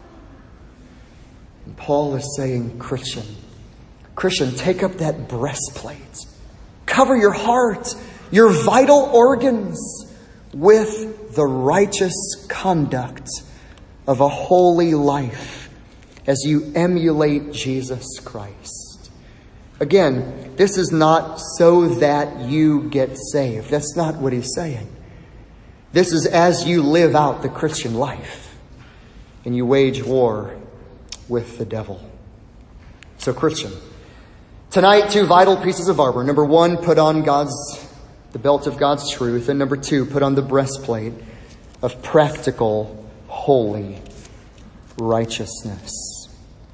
And Paul is saying, Christian, Christian, take up that breastplate. Cover your heart, your vital organs with the righteous conduct of a holy life as you emulate Jesus Christ. Again, this is not so that you get saved. That's not what he's saying. This is as you live out the Christian life and you wage war with the devil. So, Christian, tonight, two vital pieces of armor. Number one, put on God's the belt of God's truth. And number two, put on the breastplate of practical, holy righteousness.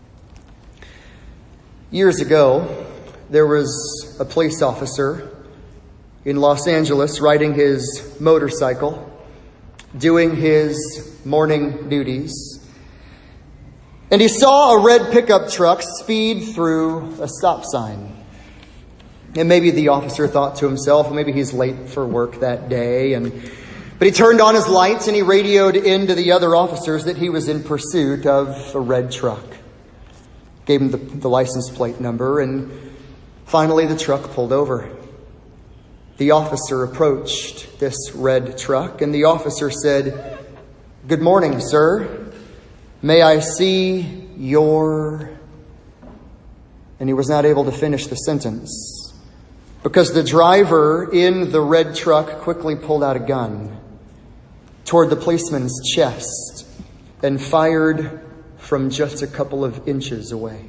Years ago, there was a police officer in Los Angeles riding his motorcycle, doing his morning duties. And he saw a red pickup truck speed through a stop sign. And maybe the officer thought to himself, maybe he's late for work that day. And but he turned on his lights and he radioed into the other officers that he was in pursuit of a red truck. Gave him the, the license plate number, and finally the truck pulled over. The officer approached this red truck, and the officer said, "Good morning, sir. May I see your..." And he was not able to finish the sentence because the driver in the red truck quickly pulled out a gun toward the policeman's chest and fired from just a couple of inches away.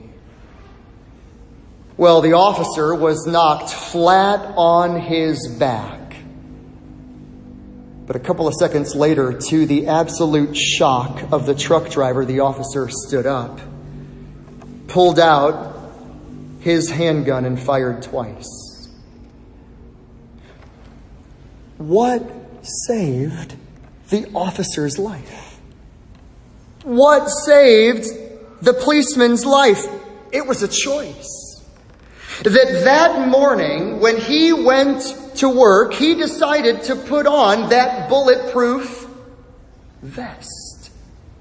Well, the officer was knocked flat on his back. But a couple of seconds later, to the absolute shock of the truck driver, the officer stood up, pulled out his handgun, and fired twice. What saved the officer's life? What saved the policeman's life? It was a choice. That that morning, when he went to work, he decided to put on that bulletproof vest.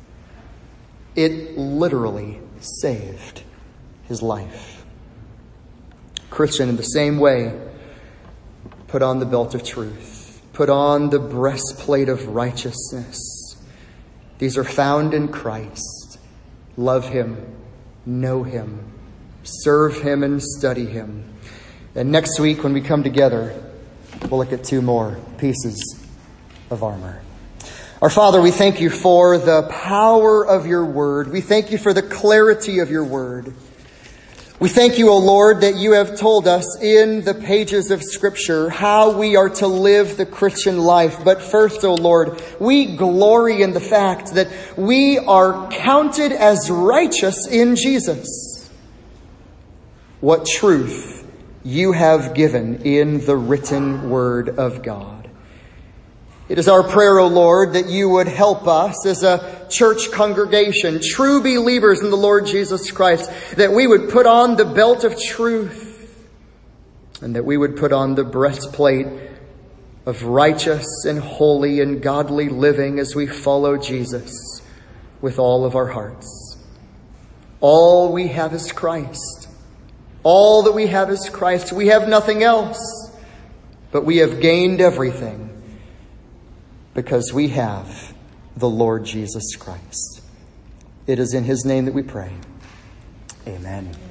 It literally saved his life. Christian, in the same way, put on the belt of truth. Put on the breastplate of righteousness. These are found in Christ. Love Him. Know Him. Serve Him and study Him. And next week when we come together, we'll look at two more pieces of armor. Our Father, we thank You for the power of Your word. We thank You for the clarity of Your word. We thank You, O Lord, that You have told us in the pages of Scripture how we are to live the Christian life. But first, O Lord, we glory in the fact that we are counted as righteous in Jesus. What truth You have given in the written word of God. It is our prayer, O Lord, that You would help us as a church congregation, true believers in the Lord Jesus Christ, that we would put on the belt of truth and that we would put on the breastplate of righteous and holy and godly living as we follow Jesus with all of our hearts. All we have is Christ. All that we have is Christ. We have nothing else, but we have gained everything because we have the Lord Jesus Christ. It is in His name that we pray. Amen.